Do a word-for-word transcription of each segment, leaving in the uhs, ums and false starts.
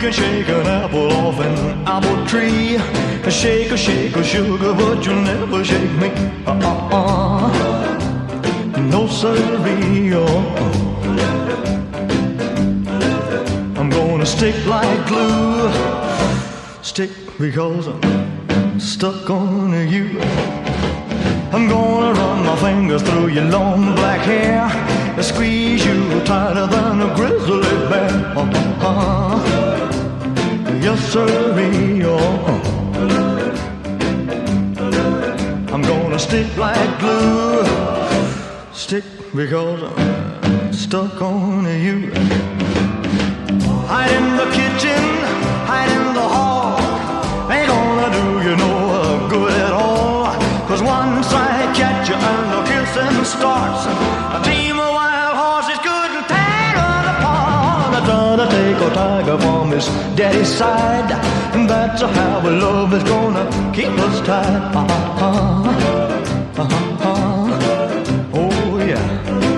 can shake an apple off an apple tree. Shake a shake a sugar, but you'll never shake me. Uh-uh-uh. No siree, oh. I'm gonna stick like glue. Stick because I'm stuck on you. I'm gonna run my fingers through your long black hair, squeeze you tighter than a grizzly bear. Uh-uh-uh. Yes, siree, oh. I'm gonna stick like glue. Stick because I'm stuck on you. Hide in the kitchen, hide in the hall. Ain't gonna do you no good at all. Cause once I catch you and the kissing starts, a team of wild horses couldn't tear us apart. I try to take a tiger from his daddy's side, and that's how our love is gonna keep us tied. Uh-huh. Uh-huh. Oh yeah.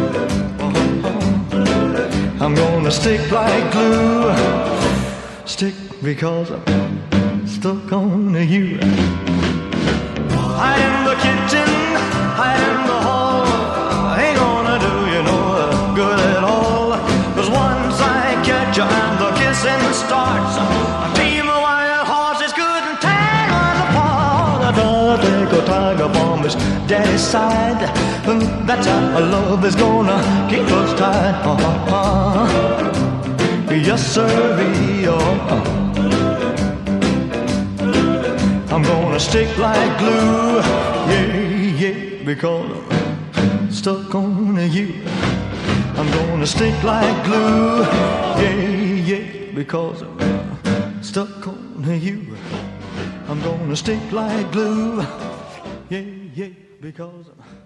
Uh-huh. I'm gonna stick like glue. Stick because I'm stuck on you. Hide in the kitchen, hide in the hall. Ain't gonna do you no good at all. Cause once I catch you and the kissing starts, a team of wild horses couldn't tear us apart. I gotta take a tiger from his daddy's side, and that's how love is gonna keep us tied. Uh-huh. Yes, siree, oh. I'm gonna stick like glue, yeah, yeah, because I'm stuck on you. I'm gonna stick like glue, yeah, yeah, because I'm stuck on you. I'm gonna stick like glue, yeah, yeah, because I'm